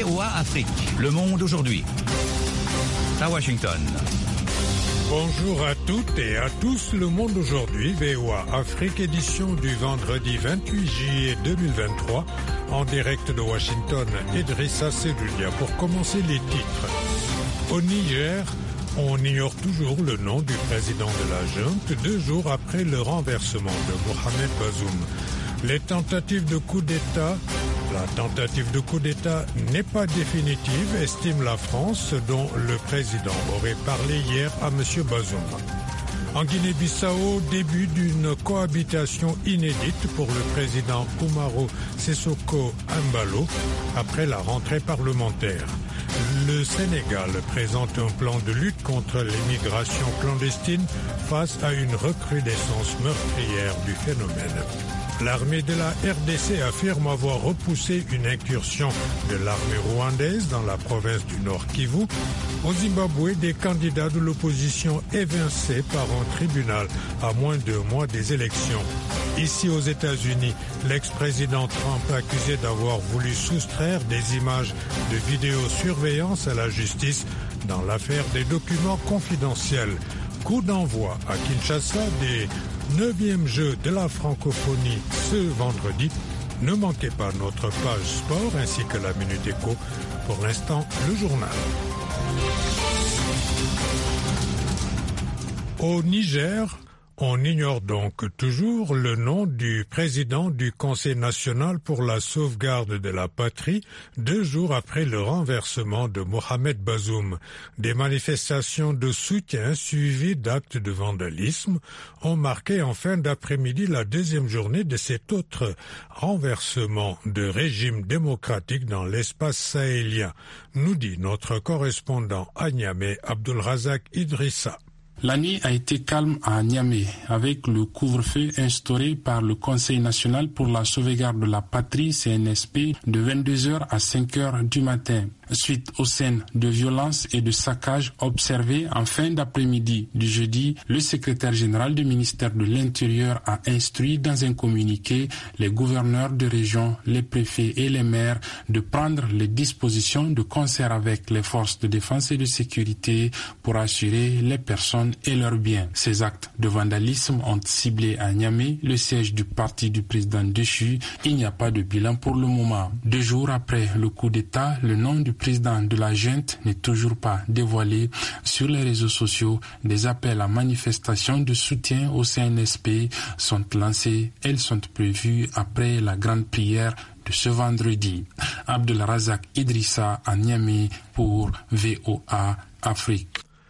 VOA Afrique, Le Monde aujourd'hui. À Washington. Bonjour à toutes et à tous, Le Monde aujourd'hui, VOA Afrique, édition du vendredi 28 juillet 2023, en direct de Washington, Idrissa Seloudia. Pour commencer les titres. Au Niger, on ignore toujours le nom du président de la junte 2 jours après le renversement de Mohamed Bazoum. La tentative de coup d'État n'est pas définitive, estime la France, dont le président aurait parlé hier à M. Bazoum. En Guinée-Bissau, début d'une cohabitation inédite pour le président Umaro Sissoko Embalo après la rentrée parlementaire. Le Sénégal présente un plan de lutte contre l'immigration clandestine face à une recrudescence meurtrière du phénomène. L'armée de la RDC affirme avoir repoussé une incursion de l'armée rwandaise dans la province du Nord Kivu. Au Zimbabwe, des candidats de l'opposition évincés par un tribunal à moins de mois des élections. Ici aux États-Unis, l'ex-président Trump accusé d'avoir voulu soustraire des images de vidéosurveillance à la justice dans l'affaire des documents confidentiels. Coup d'envoi à Kinshasa des 9e Jeux de la francophonie ce vendredi. Ne manquez pas notre page sport ainsi que la Minute Éco. Pour l'instant, le journal. Au Niger, on ignore donc toujours le nom du président du Conseil national pour la sauvegarde de la patrie 2 jours après le renversement de Mohamed Bazoum. Des manifestations de soutien suivies d'actes de vandalisme ont marqué en fin d'après-midi la 2e journée de cet autre renversement de régime démocratique dans l'espace sahélien, nous dit notre correspondant à Niamey, Abdulrazak Idrissa. La nuit a été calme à Niamey avec le couvre-feu instauré par le Conseil national pour la sauvegarde de la patrie CNSP de 22h à 5h du matin. Suite aux scènes de violence et de saccage observées en fin d'après-midi du jeudi, le secrétaire général du ministère de l'Intérieur a instruit dans un communiqué les gouverneurs de région, les préfets et les maires de prendre les dispositions de concert avec les forces de défense et de sécurité pour assurer les personnes et leurs biens. Ces actes de vandalisme ont ciblé à Niamey le siège du parti du président déchu. Il n'y a pas de bilan pour le moment. 2 jours après le coup d'État, le nom du président de la junte n'est toujours pas dévoilé. Sur les réseaux sociaux, des appels à manifestation de soutien au CNSP sont lancés. Elles sont prévues après la grande prière de ce vendredi. Abdulrazak Idrissa à Niamey pour VOA Afrique.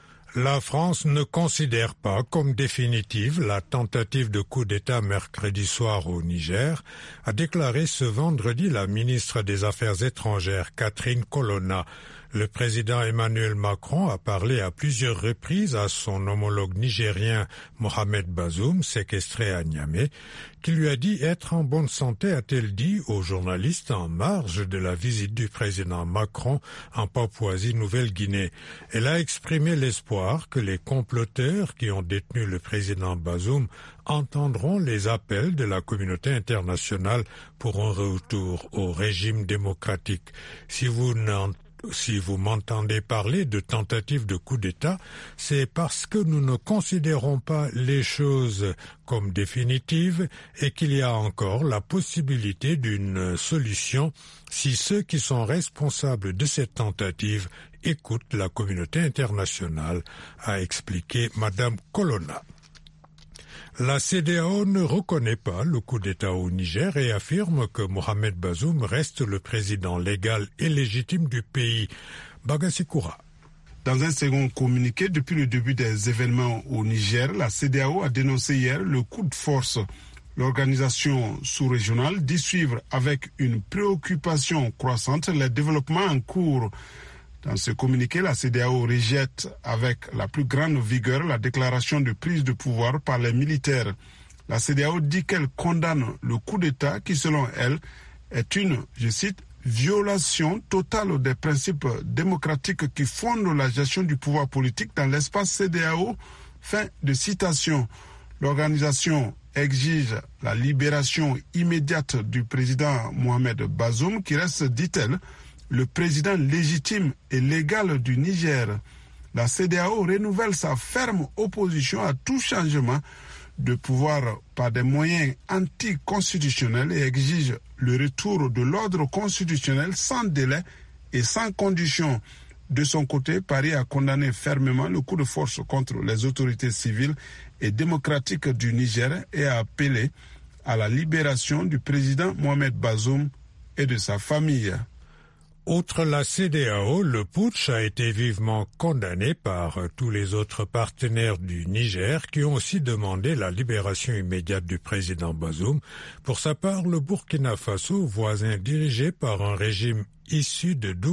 La France ne considère pas comme définitive la tentative de coup d'État mercredi soir au Niger, a déclaré ce vendredi la ministre des Affaires étrangères Catherine Colonna. Le président Emmanuel Macron a parlé à plusieurs reprises à son homologue nigérien Mohamed Bazoum, séquestré à Niamey, qui lui a dit être en bonne santé, a-t-elle dit aux journalistes en marge de la visite du président Macron en Papouasie-Nouvelle-Guinée. Elle a exprimé l'espoir que les comploteurs qui ont détenu le président Bazoum entendront les appels de la communauté internationale pour un retour au régime démocratique. Si vous m'entendez parler de tentative de coup d'État, c'est parce que nous ne considérons pas les choses comme définitives et qu'il y a encore la possibilité d'une solution si ceux qui sont responsables de cette tentative écoutent la communauté internationale, a expliqué Madame Colonna. La CEDEAO ne reconnaît pas le coup d'État au Niger et affirme que Mohamed Bazoum reste le président légal et légitime du pays. Bagasikoura. Dans un second communiqué, depuis le début des événements au Niger, la CEDEAO a dénoncé hier le coup de force. L'organisation sous-régionale dit suivre avec une préoccupation croissante les développements en cours. Dans ce communiqué, la CEDEAO rejette avec la plus grande vigueur la déclaration de prise de pouvoir par les militaires. La CEDEAO dit qu'elle condamne le coup d'État qui, selon elle, est une, je cite, violation totale des principes démocratiques qui fondent la gestion du pouvoir politique dans l'espace CEDEAO. Fin de citation. L'organisation exige la libération immédiate du président Mohamed Bazoum qui reste, dit-elle, le président légitime et légal du Niger. La CEDEAO renouvelle sa ferme opposition à tout changement de pouvoir par des moyens anticonstitutionnels et exige le retour de l'ordre constitutionnel sans délai et sans condition. De son côté, Paris a condamné fermement le coup de force contre les autorités civiles et démocratiques du Niger et a appelé à la libération du président Mohamed Bazoum et de sa famille. Outre la CEDEAO, le putsch a été vivement condamné par tous les autres partenaires du Niger qui ont aussi demandé la libération immédiate du président Bazoum. Pour sa part, le Burkina Faso, voisin dirigé par un régime issu de deux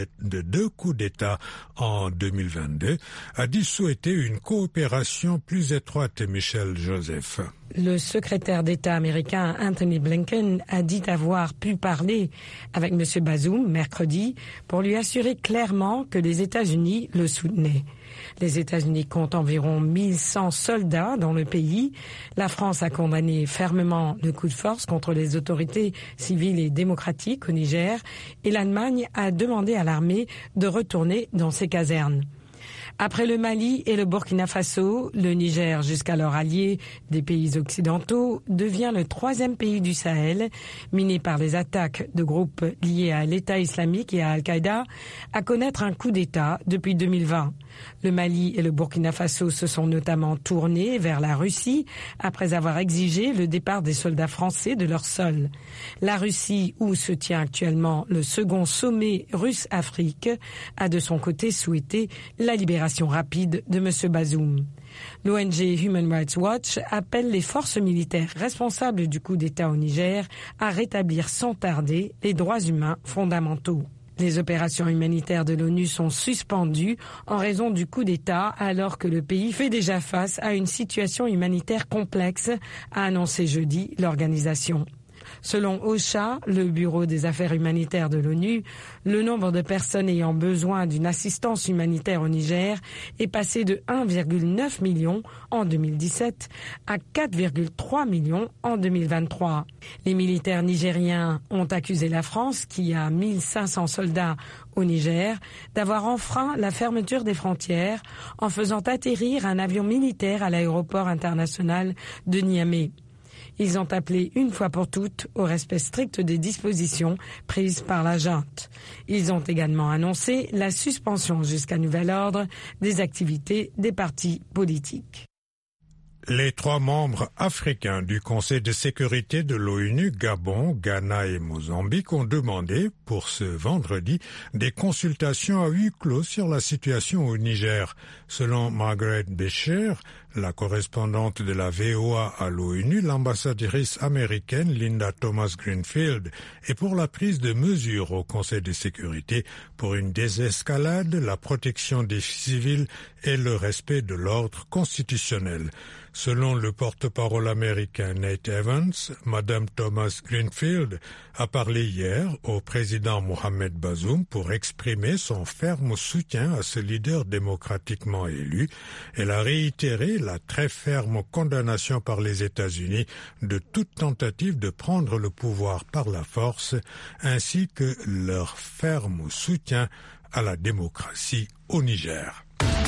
coups d'État en 2022, a dit souhaiter une coopération plus étroite. Michel Joseph. Le secrétaire d'État américain Anthony Blinken a dit avoir pu parler avec M. Bazoum mercredi pour lui assurer clairement que les États-Unis le soutenaient. Les États-Unis comptent environ 1100 soldats dans le pays. La France a condamné fermement le coup de force contre les autorités civiles et démocratiques au Niger et l'Allemagne a demandé à l'armée de retourner dans ses casernes. Après le Mali et le Burkina Faso, le Niger, jusqu'alors allié des pays occidentaux, devient le troisième pays du Sahel, miné par les attaques de groupes liés à l'État islamique et à Al-Qaïda, à connaître un coup d'État depuis 2020. Le Mali et le Burkina Faso se sont notamment tournés vers la Russie après avoir exigé le départ des soldats français de leur sol. La Russie, où se tient actuellement le second sommet russe-Afrique, a de son côté souhaité la libération rapide de M. Bazoum. L'ONG Human Rights Watch appelle les forces militaires responsables du coup d'État au Niger à rétablir sans tarder les droits humains fondamentaux. Les opérations humanitaires de l'ONU sont suspendues en raison du coup d'État alors que le pays fait déjà face à une situation humanitaire complexe, a annoncé jeudi l'organisation. Selon OCHA, le Bureau des affaires humanitaires de l'ONU, le nombre de personnes ayant besoin d'une assistance humanitaire au Niger est passé de 1,9 million en 2017 à 4,3 millions en 2023. Les militaires nigériens ont accusé la France, qui a 1500 soldats au Niger, d'avoir enfreint la fermeture des frontières en faisant atterrir un avion militaire à l'aéroport international de Niamey. Ils ont appelé une fois pour toutes au respect strict des dispositions prises par la junte. Ils ont également annoncé la suspension jusqu'à nouvel ordre des activités des partis politiques. Les 3 membres africains du Conseil de sécurité de l'ONU, Gabon, Ghana et Mozambique, ont demandé pour ce vendredi des consultations à huis clos sur la situation au Niger. Selon Margaret Becher, la correspondante de la VOA à l'ONU, l'ambassadrice américaine Linda Thomas-Greenfield est pour la prise de mesures au Conseil de sécurité pour une désescalade, la protection des civils et le respect de l'ordre constitutionnel. Selon le porte-parole américain Nate Evans, Madame Thomas Greenfield a parlé hier au président Mohamed Bazoum pour exprimer son ferme soutien à ce leader démocratiquement élu. Elle a réitéré la très ferme condamnation par les États-Unis de toute tentative de prendre le pouvoir par la force, ainsi que leur ferme soutien à la démocratie au Niger.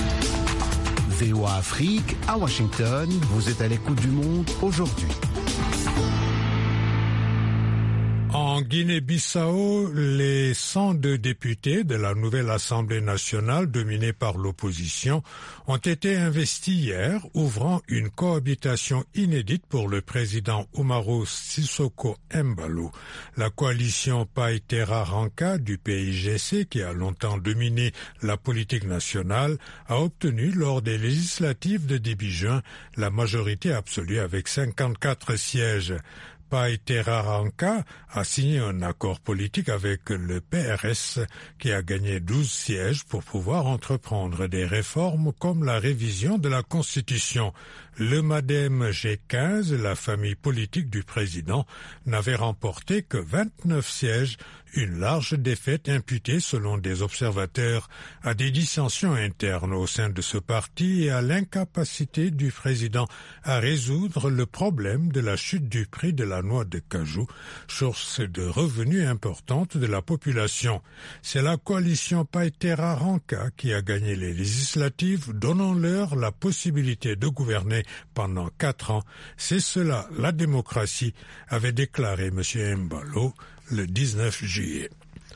VOA Afrique, à Washington, vous êtes à l'écoute du monde aujourd'hui. En Guinée-Bissau, les 102 députés de la nouvelle Assemblée nationale dominée par l'opposition ont été investis hier, ouvrant une cohabitation inédite pour le président Umaru Sissoko Embalo. La coalition Païtera-Ranka du PIGC, qui a longtemps dominé la politique nationale, a obtenu lors des législatives de début juin la majorité absolue avec 54 sièges. Païtera-Ranka a signé un accord politique avec le PRS qui a gagné 12 sièges pour pouvoir entreprendre des réformes comme la révision de la Constitution. Le MADEM G15, la famille politique du président, n'avait remporté que 29 sièges, une large défaite imputée selon des observateurs à des dissensions internes au sein de ce parti et à l'incapacité du président à résoudre le problème de la chute du prix de la noix de cajou, source de revenus importante de la population. C'est la coalition Paitera-Ranka qui a gagné les législatives, donnant-leur la possibilité de gouverner pendant 4 ans. C'est cela, la démocratie, avait déclaré M. Embalo le 19 juillet.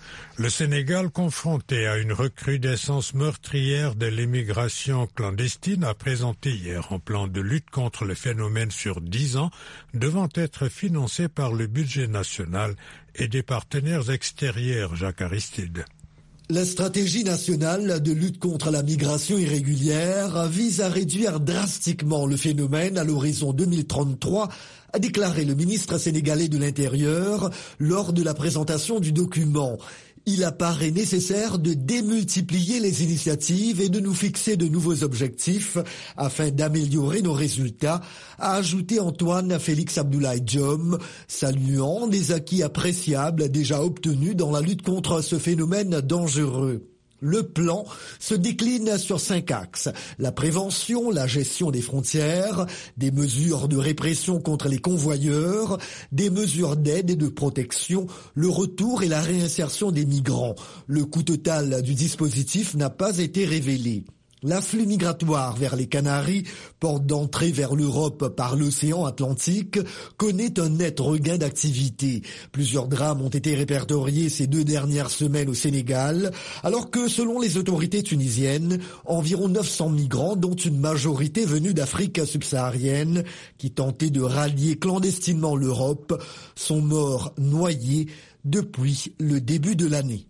Le Sénégal, confronté à une recrudescence meurtrière de l'immigration clandestine, a présenté hier un plan de lutte contre le phénomène sur 10 ans, devant être financé par le budget national et des partenaires extérieurs. Jacques Aristide. La stratégie nationale de lutte contre la migration irrégulière vise à réduire drastiquement le phénomène à l'horizon 2033, a déclaré le ministre sénégalais de l'Intérieur lors de la présentation du document. Il apparaît nécessaire de démultiplier les initiatives et de nous fixer de nouveaux objectifs afin d'améliorer nos résultats, a ajouté Antoine Félix Abdoulaye Diome, saluant des acquis appréciables déjà obtenus dans la lutte contre ce phénomène dangereux. Le plan se décline sur 5 axes. La prévention, la gestion des frontières, des mesures de répression contre les convoyeurs, des mesures d'aide et de protection, le retour et la réinsertion des migrants. Le coût total du dispositif n'a pas été révélé. L'afflux migratoire vers les Canaries, porte d'entrée vers l'Europe par l'océan Atlantique, connaît un net regain d'activité. Plusieurs drames ont été répertoriés ces 2 dernières semaines au Sénégal, alors que, selon les autorités tunisiennes, environ 900 migrants, dont une majorité venue d'Afrique subsaharienne, qui tentaient de rallier clandestinement l'Europe, sont morts noyés depuis le début de l'année.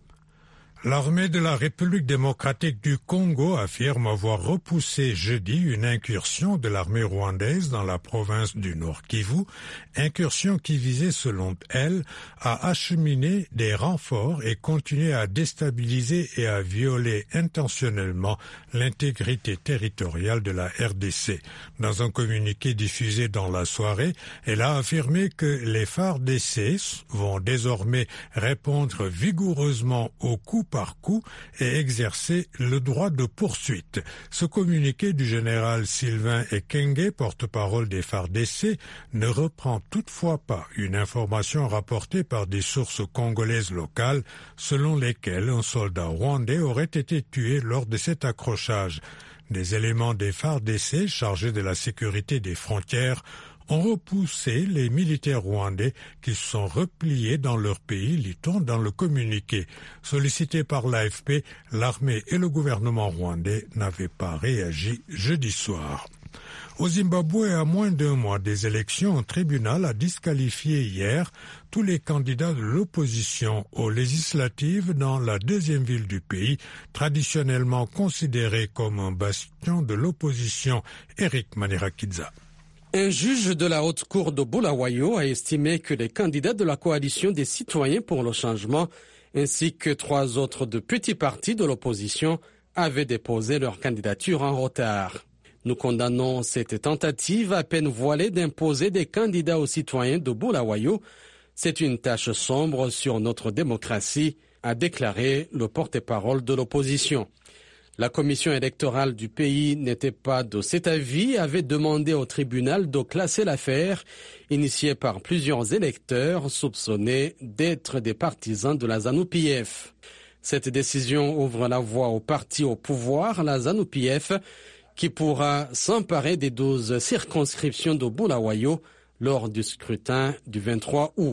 L'armée de la République démocratique du Congo affirme avoir repoussé jeudi une incursion de l'armée rwandaise dans la province du Nord Kivu, incursion qui visait, selon elle, à acheminer des renforts et continuer à déstabiliser et à violer intentionnellement l'intégrité territoriale de la RDC. Dans un communiqué diffusé dans la soirée, elle a affirmé que les FARDC vont désormais répondre vigoureusement aux coups par coup et exercer le droit de poursuite. Ce communiqué du général Sylvain Ekenge, porte-parole des FARDC, ne reprend toutefois pas une information rapportée par des sources congolaises locales selon lesquelles un soldat rwandais aurait été tué lors de cet accrochage. Des éléments des FARDC chargés de la sécurité des frontières ont repoussé les militaires rwandais qui se sont repliés dans leur pays, lit-on dans le communiqué. Sollicité par l'AFP, l'armée et le gouvernement rwandais n'avaient pas réagi jeudi soir. Au Zimbabwe, à moins d'1 mois des élections, un tribunal a disqualifié hier tous les candidats de l'opposition aux législatives dans la 2e ville du pays, traditionnellement considérée comme un bastion de l'opposition. Eric Manirakidza. Un juge de la haute cour de Bulawayo a estimé que les candidats de la coalition des citoyens pour le changement ainsi que 3 autres de petits partis de l'opposition avaient déposé leur candidature en retard. Nous condamnons cette tentative à peine voilée d'imposer des candidats aux citoyens de Bulawayo. C'est une tache sombre sur notre démocratie, a déclaré le porte-parole de l'opposition. La commission électorale du pays n'était pas de cet avis et avait demandé au tribunal de classer l'affaire, initiée par plusieurs électeurs soupçonnés d'être des partisans de la ZANU-PF. Cette décision ouvre la voie au parti au pouvoir, la ZANU-PF, qui pourra s'emparer des 12 circonscriptions de Bulawayo lors du scrutin du 23 août.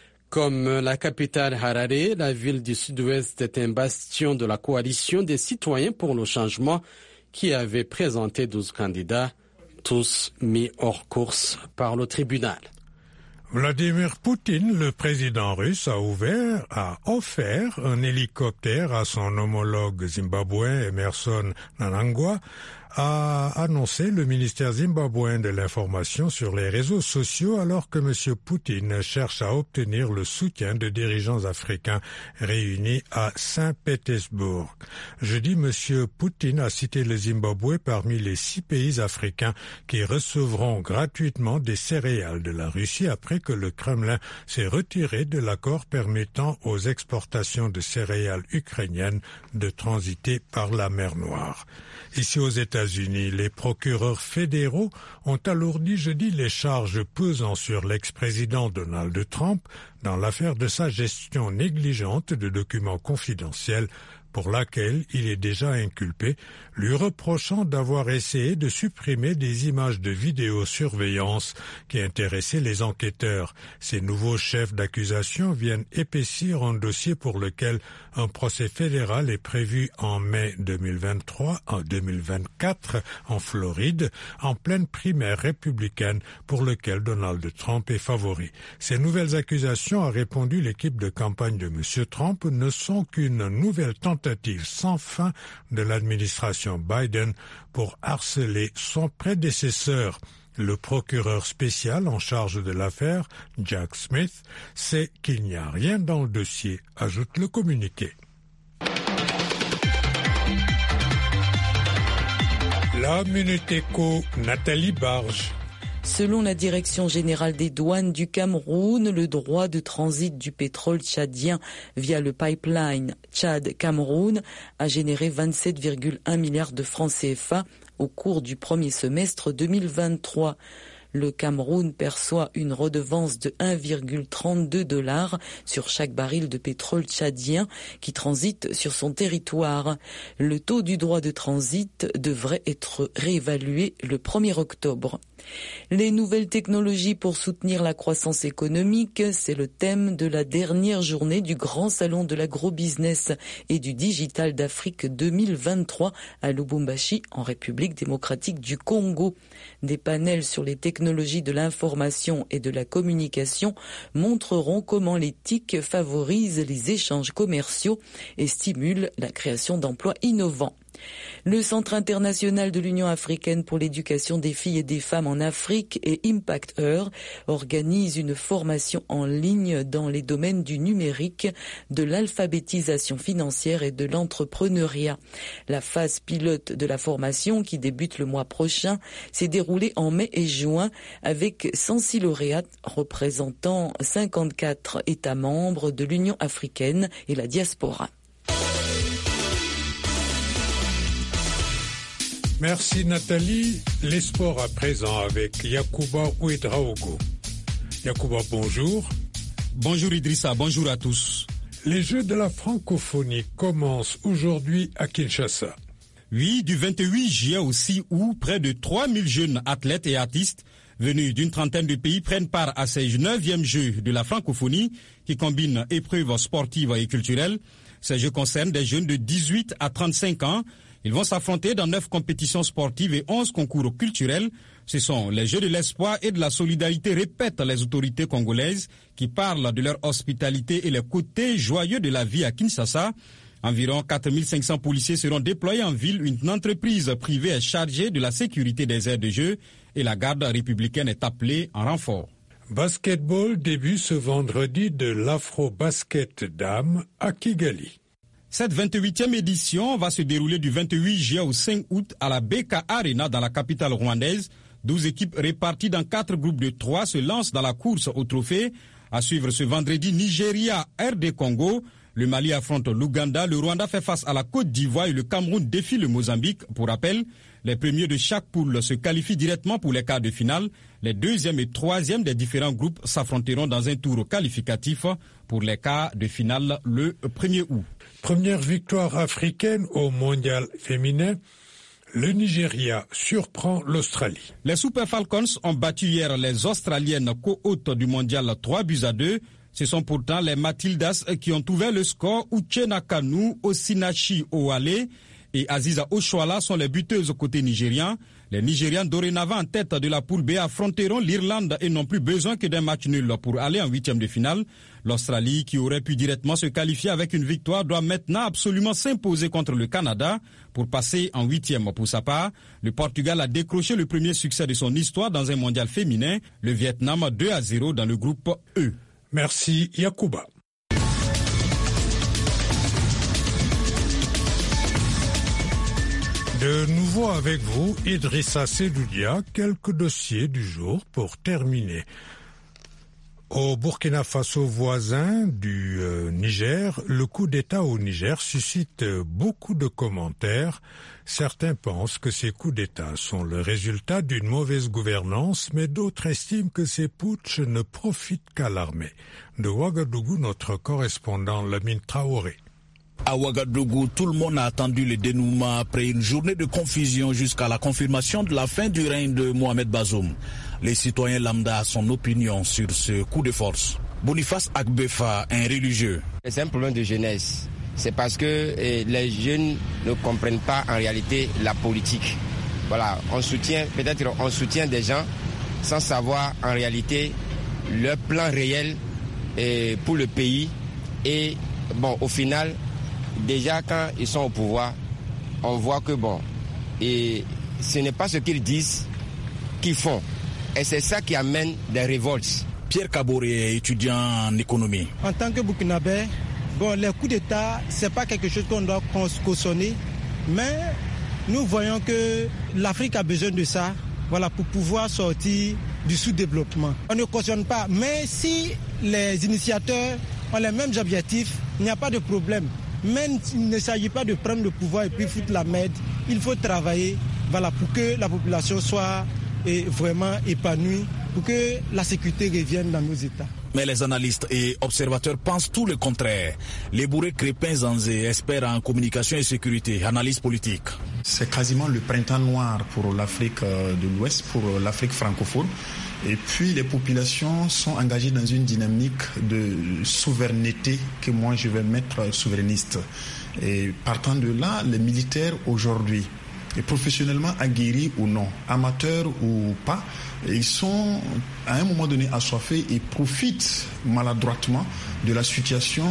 Comme la capitale Harare, la ville du sud-ouest est un bastion de la coalition des citoyens pour le changement qui avait présenté 12 candidats, tous mis hors course par le tribunal. Vladimir Poutine, le président russe, a offert un hélicoptère à son homologue zimbabwéen Emmerson Mnangagwa, a annoncé le ministère zimbabwéen de l'information sur les réseaux sociaux alors que M. Poutine cherche à obtenir le soutien de dirigeants africains réunis à Saint-Pétersbourg. Jeudi, M. Poutine a cité le Zimbabwe parmi les 6 pays africains qui recevront gratuitement des céréales de la Russie après que le Kremlin s'est retiré de l'accord permettant aux exportations de céréales ukrainiennes de transiter par la mer Noire. Ici aux États-Unis, États-Unis. Les procureurs fédéraux ont alourdi jeudi les charges pesant sur l'ex-président Donald Trump dans l'affaire de sa gestion négligente de documents confidentiels pour laquelle il est déjà inculpé, lui reprochant d'avoir essayé de supprimer des images de vidéosurveillance qui intéressaient les enquêteurs. Ces nouveaux chefs d'accusation viennent épaissir un dossier pour lequel un procès fédéral est prévu en mai 2024 en Floride, en pleine primaire républicaine pour lequel Donald Trump est favori. Ces nouvelles accusations, a répondu l'équipe de campagne de M. Trump, ne sont qu'une nouvelle tentative sans fin de l'administration Biden pour harceler son prédécesseur. Le procureur spécial en charge de l'affaire, Jack Smith, sait qu'il n'y a rien dans le dossier, ajoute le communiqué. La Minute Éco, Nathalie Barge. Selon la Direction générale des douanes du Cameroun, le droit de transit du pétrole tchadien via le pipeline Tchad-Cameroun a généré 27,1 milliards de francs CFA au cours du premier semestre 2023. Le Cameroun perçoit une redevance de 1,32 $ sur chaque baril de pétrole tchadien qui transite sur son territoire. Le taux du droit de transit devrait être réévalué le 1er octobre. Les nouvelles technologies pour soutenir la croissance économique, c'est le thème de la dernière journée du Grand Salon de l'Agrobusiness et du Digital d'Afrique 2023 à Lubumbashi, en République démocratique du Congo. Des panels sur les technologies de l'information et de la communication montreront comment les TIC favorisent les échanges commerciaux et stimulent la création d'emplois innovants. Le Centre international de l'Union africaine pour l'éducation des filles et des femmes en Afrique et Impact Her organisent une formation en ligne dans les domaines du numérique, de l'alphabétisation financière et de l'entrepreneuriat. La phase pilote de la formation, qui débute le mois prochain, s'est déroulée en mai et juin avec 106 lauréates représentant 54 États membres de l'Union africaine et la diaspora. Merci Nathalie. Les sports à présent avec Yacouba Ouedraogo. Yacouba, bonjour. Bonjour Idrissa, bonjour à tous. Les Jeux de la francophonie commencent aujourd'hui à Kinshasa. Oui, du 28 juillet au 6 août, près de 3000 jeunes athlètes et artistes venus d'une trentaine de pays prennent part à ces 9e Jeux de la francophonie qui combinent épreuves sportives et culturelles. Ces Jeux concernent des jeunes de 18 à 35 ans. Ils vont s'affronter dans 9 compétitions sportives et 11 concours culturels. Ce sont les Jeux de l'espoir et de la solidarité, répètent les autorités congolaises, qui parlent de leur hospitalité et les côtés joyeux de la vie à Kinshasa. Environ 4500 policiers seront déployés en ville. Une entreprise privée est chargée de la sécurité des aires de jeu et la garde républicaine est appelée en renfort. Basketball début ce vendredi de l'Afro-Basket Dames à Kigali. Cette 28e édition va se dérouler du 28 juillet au 5 août à la BK Arena dans la capitale rwandaise. 12 équipes réparties dans 4 groupes de 3 se lancent dans la course au trophée. À suivre ce vendredi, Nigeria, RD Congo. Le Mali affronte l'Ouganda, le Rwanda fait face à la Côte d'Ivoire et le Cameroun défie le Mozambique. Pour rappel, les premiers de chaque poule se qualifient directement pour les quarts de finale. Les 2e et 3e des différents groupes s'affronteront dans un tour qualificatif pour les quarts de finale le 1er août. Première victoire africaine au mondial féminin. Le Nigeria surprend l'Australie. Les Super Falcons ont battu hier les Australiennes co-hôtes du mondial 3-2. Ce sont pourtant les Matildas qui ont ouvert le score. Uchenna Kanu, Osinachi Owale et Aziza Oshoala sont les buteuses côté nigérian. Les Nigérians dorénavant en tête de la poule B affronteront l'Irlande et n'ont plus besoin que d'un match nul pour aller en 8e de finale. L'Australie, qui aurait pu directement se qualifier avec une victoire, doit maintenant absolument s'imposer contre le Canada pour passer en 8e. Pour sa part, le Portugal a décroché le premier succès de son histoire dans un mondial féminin, le Vietnam 2-0 dans le groupe E. Merci Yacouba. De nouveau avec vous, Idrissa Sedoudia, quelques dossiers du jour pour terminer. Au Burkina Faso voisin du Niger, le coup d'État au Niger suscite beaucoup de commentaires. Certains pensent que ces coups d'État sont le résultat d'une mauvaise gouvernance, mais d'autres estiment que ces putschs ne profitent qu'à l'armée. De Ouagadougou, notre correspondant Lamine Traoré. À Ouagadougou, tout le monde a attendu le dénouement après une journée de confusion jusqu'à la confirmation de la fin du règne de Mohamed Bazoum. Les citoyens lambda ont son opinion sur ce coup de force. Boniface Akbefa, un religieux. C'est un problème de jeunesse. C'est parce que les jeunes ne comprennent pas en réalité la politique. Voilà, on soutient des gens sans savoir en réalité leur plan réel pour le pays. Et bon, au final, déjà quand ils sont au pouvoir, on voit que et ce n'est pas ce qu'ils disent qu'ils font. Et c'est ça qui amène des révoltes. Pierre Kaboré, étudiant en économie. En tant que Burkinabé, les coups d'État, ce n'est pas quelque chose qu'on doit cautionner, mais nous voyons que l'Afrique a besoin de ça, pour pouvoir sortir du sous-développement. On ne cautionne pas, mais si les initiateurs ont les mêmes objectifs, il n'y a pas de problème. Même s'il ne s'agit pas de prendre le pouvoir et puis foutre la merde, il faut travailler pour que la population soit vraiment épanouie, pour que la sécurité revienne dans nos États. Mais les analystes et observateurs pensent tout le contraire. Les bourrés Crépin-Zanzé espèrent en communication et sécurité, analyse politique. C'est quasiment le printemps noir pour l'Afrique de l'Ouest, pour l'Afrique francophone. Et puis les populations sont engagées dans une dynamique de souveraineté que moi je vais mettre souverainiste. Et partant de là, les militaires aujourd'hui, et professionnellement aguerris ou non, amateurs ou pas, ils sont à un moment donné assoiffés et profitent maladroitement de la situation,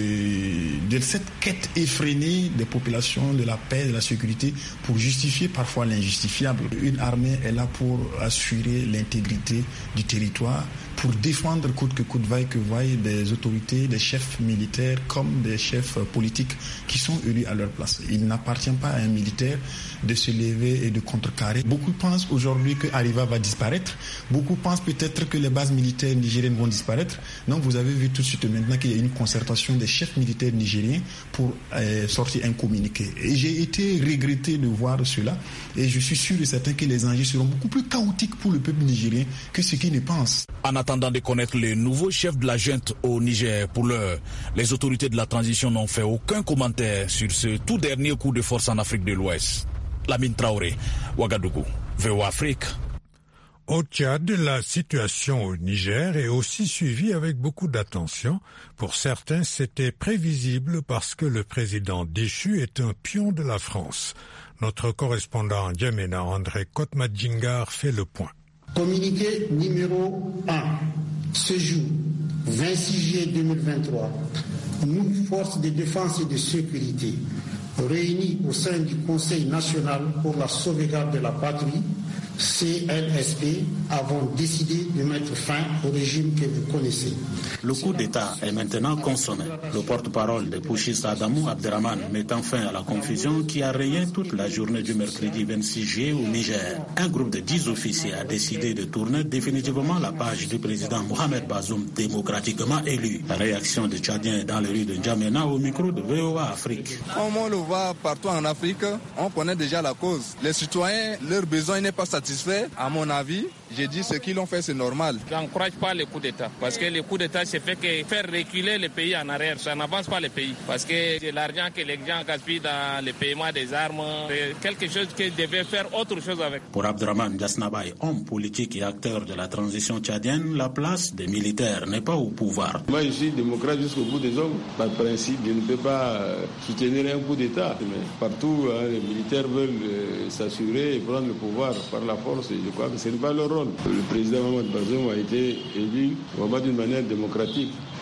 de cette quête effrénée des populations, de la paix, de la sécurité, pour justifier parfois l'injustifiable. Une armée est là pour assurer l'intégrité du territoire, pour défendre coûte que coûte, vaille que vaille, des autorités, des chefs militaires comme des chefs politiques qui sont élus à leur place. Il n'appartient pas à un militaire de se lever et de contrecarrer. Beaucoup pensent aujourd'hui que Arriva va disparaître. Beaucoup pensent peut-être que les bases militaires nigériennes vont disparaître. Donc vous avez vu tout de suite maintenant qu'il y a une concertation des chefs militaires nigériens pour sortir un communiqué. Et j'ai été regretté de voir cela. Et je suis sûr et certain que les enjeux seront beaucoup plus chaotiques pour le peuple nigérien que ce qu'ils ne pensent. En attendant de connaître le nouveau chef de la junte au Niger, pour l'heure, les autorités de la transition n'ont fait aucun commentaire sur ce tout dernier coup de force en Afrique de l'Ouest. Lamine Traoré, Ouagadougou, VOA Afrique. Au Tchad, la situation au Niger est aussi suivie avec beaucoup d'attention. Pour certains, c'était prévisible parce que le président déchu est un pion de la France. Notre correspondant en Djamena, André Kotmadjingar, fait le point. Communiqué numéro 1. Ce jour, 26 juillet 2023, nous, forces de défense et de sécurité, réunis au sein du Conseil national pour la sauvegarde de la patrie, CNSP, avons décidé de mettre fin au régime que vous connaissez. Le coup d'État est maintenant consommé. Le porte-parole de putschiste Adamou Abderrahmane mettant fin à la confusion qui a régné toute la journée du mercredi 26 juillet au Niger. Un groupe de 10 officiers a décidé de tourner définitivement la page du président Mohamed Bazoum démocratiquement élu. La réaction des Tchadiens dans les rues de N'Djamena au micro de VOA Afrique. Comme on le voit partout en Afrique, on connaît déjà la cause. Les citoyens, leurs besoins n'est pas satisfait. À mon avis, j'ai dit ce qu'ils ont fait, c'est normal. Je n'encourage pas les coups d'État. Parce que les coups d'État, c'est fait que faire reculer les pays en arrière. Ça n'avance pas les pays. Parce que c'est l'argent que les gens gaspillent dans le paiement des armes. C'est quelque chose qu'ils devaient faire autre chose avec. Pour Abderrahmane Gasnabaye, homme politique et acteur de la transition tchadienne, la place des militaires n'est pas au pouvoir. Moi, je suis démocrate jusqu'au bout des ongles. Par principe, je ne peux pas soutenir un coup d'État. Mais partout, les militaires veulent s'assurer et prendre le pouvoir par la force. Et je crois que ce n'est pas leur rôle. Le président Mohamed Bazoum a été élu d'une manière démocratique.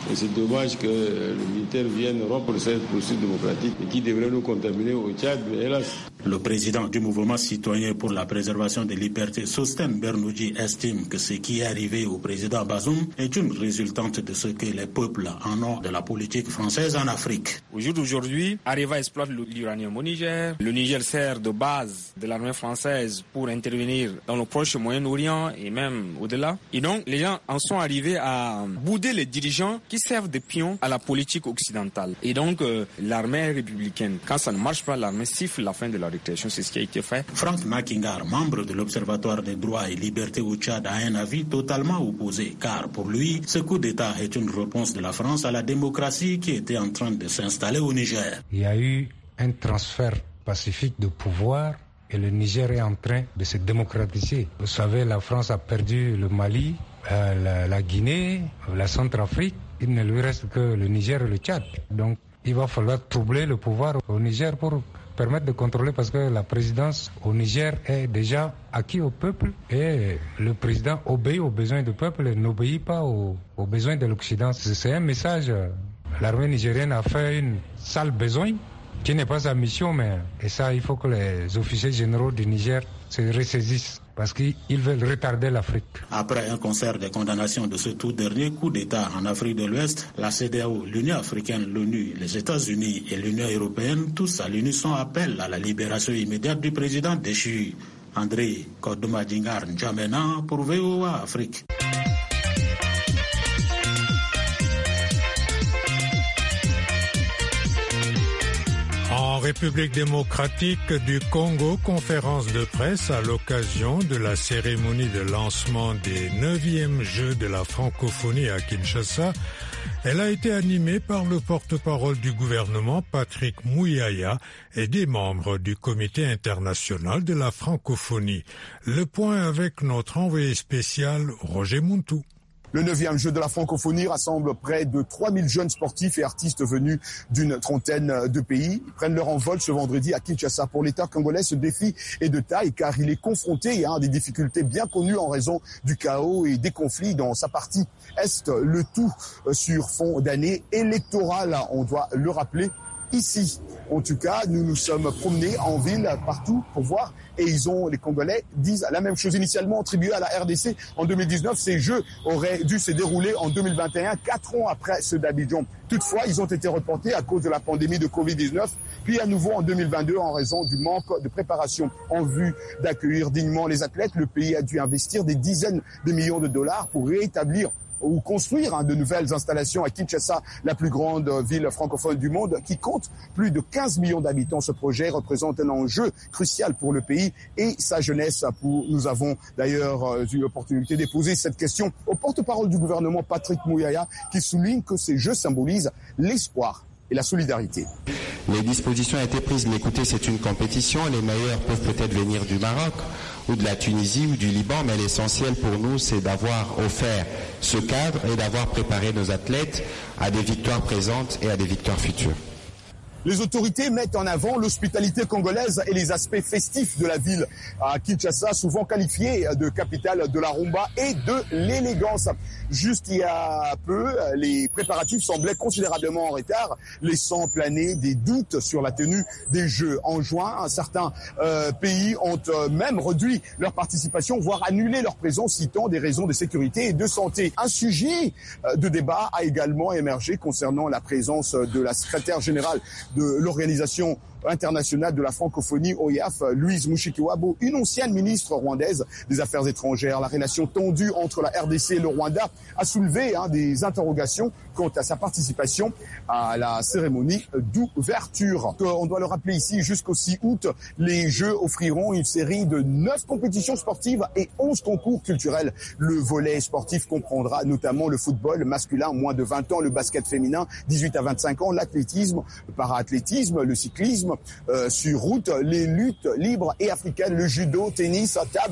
Et c'est dommage que le militaire vienne rompre cette procédure démocratique et qui devrait nous contaminer au Tchad, mais hélas. Le président du mouvement citoyen pour la préservation des libertés, Sosten Bernoudji, estime que ce qui est arrivé au président Bazoum est une résultante de ce que les peuples en ont de la politique française en Afrique. Au jour d'aujourd'hui, Areva exploite l'uranium au Niger. Le Niger sert de base de l'armée française pour intervenir dans le proche Moyen-Orient et même au-delà. Et donc, les gens en sont arrivés à bouder les dirigeants qui servent de pions à la politique occidentale. Et donc, l'armée républicaine, quand ça ne marche pas, l'armée siffle la fin de la récréation. C'est ce qui a été fait. Frank Nakingar, membre de l'Observatoire des droits et libertés au Tchad, a un avis totalement opposé, car pour lui, ce coup d'État est une réponse de la France à la démocratie qui était en train de s'installer au Niger. Il y a eu un transfert pacifique de pouvoir et le Niger est en train de se démocratiser. Vous savez, la France a perdu le Mali, la Guinée, la Centrafrique. Il ne lui reste que le Niger et le Tchad. Donc, il va falloir troubler le pouvoir au Niger pour permettre de contrôler, parce que la présidence au Niger est déjà acquise au peuple et le président obéit aux besoins du peuple et n'obéit pas aux besoins de l'Occident. C'est un message. L'armée nigérienne a fait une sale besoin qui n'est pas sa mission, mais et ça, il faut que les officiers généraux du Niger se ressaisissent parce qu'ils veulent retarder l'Afrique. Après un concert de condamnation de ce tout dernier coup d'État en Afrique de l'Ouest, la CEDEAO, l'Union africaine, l'ONU, les États-Unis et l'Union européenne, tous à l'unisson appellent à la libération immédiate du président déchu. André Kodoumadingar N'Djamena pour VOA Afrique. En République démocratique du Congo, conférence de presse à l'occasion de la cérémonie de lancement des 9e Jeux de la francophonie à Kinshasa. Elle a été animée par le porte-parole du gouvernement, Patrick Mouyaya, et des membres du Comité international de la francophonie. Le point avec notre envoyé spécial, Roger Muntou. Le 9e jeu de la francophonie rassemble près de 3000 jeunes sportifs et artistes venus d'une trentaine de pays. Ils prennent leur envol ce vendredi à Kinshasa. Pour l'État congolais, ce défi est de taille car il est confronté à des difficultés bien connues en raison du chaos et des conflits dans sa partie est. Le tout sur fond d'année électorale, on doit le rappeler. Ici, en tout cas, nous nous sommes promenés en ville partout pour voir et les Congolais disent la même chose. Initialement attribués à la RDC en 2019, ces Jeux auraient dû se dérouler en 2021, 4 ans après ceux d'Abidjan. Toutefois, ils ont été reportés à cause de la pandémie de Covid-19, puis à nouveau en 2022 en raison du manque de préparation. En vue d'accueillir dignement les athlètes, le pays a dû investir des dizaines de millions de dollars pour rétablir ou construire de nouvelles installations à Kinshasa, la plus grande ville francophone du monde, qui compte plus de 15 millions d'habitants. Ce projet représente un enjeu crucial pour le pays et sa jeunesse. Nous avons d'ailleurs eu l'opportunité de poser cette question au porte-parole du gouvernement, Patrick Mouyaya, qui souligne que ces Jeux symbolisent l'espoir et la solidarité. Les dispositions ont été prises, mais écoutez, c'est une compétition. Les meilleurs peuvent peut-être venir du Maroc ou de la Tunisie ou du Liban, mais l'essentiel pour nous, c'est d'avoir offert ce cadre et d'avoir préparé nos athlètes à des victoires présentes et à des victoires futures. Les autorités mettent en avant l'hospitalité congolaise et les aspects festifs de la ville à Kinshasa, souvent qualifiée de capitale de la rumba et de l'élégance. Juste il y a peu, les préparatifs semblaient considérablement en retard, laissant planer des doutes sur la tenue des Jeux. En juin, certains pays ont même réduit leur participation, voire annulé leur présence, citant des raisons de sécurité et de santé. Un sujet de débat a également émergé concernant la présence de la secrétaire générale de l'Organisation internationale de la francophonie, OIAF, Louise Mushikiwabo, une ancienne ministre rwandaise des Affaires étrangères. La relation tendue entre la RDC et le Rwanda a soulevé des interrogations quant à sa participation à la cérémonie d'ouverture. On doit le rappeler ici, jusqu'au 6 août, les Jeux offriront une série de 9 compétitions sportives et 11 concours culturels. Le volet sportif comprendra notamment le football masculin, moins de 20 ans, le basket féminin, 18 à 25 ans, l'athlétisme, le para-athlétisme, le cyclisme, sur route, les luttes libres et africaines, le judo, tennis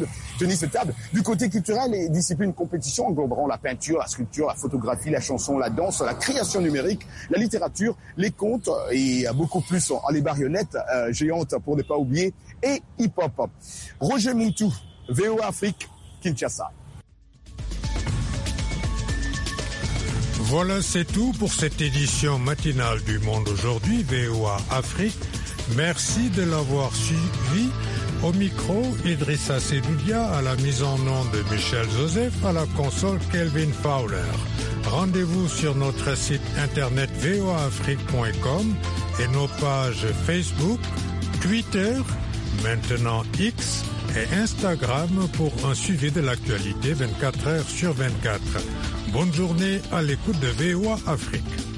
et table. Du côté culturel, les disciplines compétition engloberont la peinture, la sculpture, la photographie, la chanson, la danse, la création numérique, la littérature, les contes et beaucoup plus, les marionnettes géantes pour ne pas oublier, et hip-hop. Roger Muntou, VOA Afrique, Kinshasa. Voilà, c'est tout pour cette édition matinale du Monde aujourd'hui, VOA Afrique. Merci de l'avoir suivi. Au micro, Idrissa Sedoudia, à la mise en onde de Michel Joseph, à la console Kelvin Fowler. Rendez-vous sur notre site internet voaafrique.com et nos pages Facebook, Twitter, maintenant X et Instagram pour un suivi de l'actualité 24 heures sur 24. Bonne journée à l'écoute de VOA Afrique.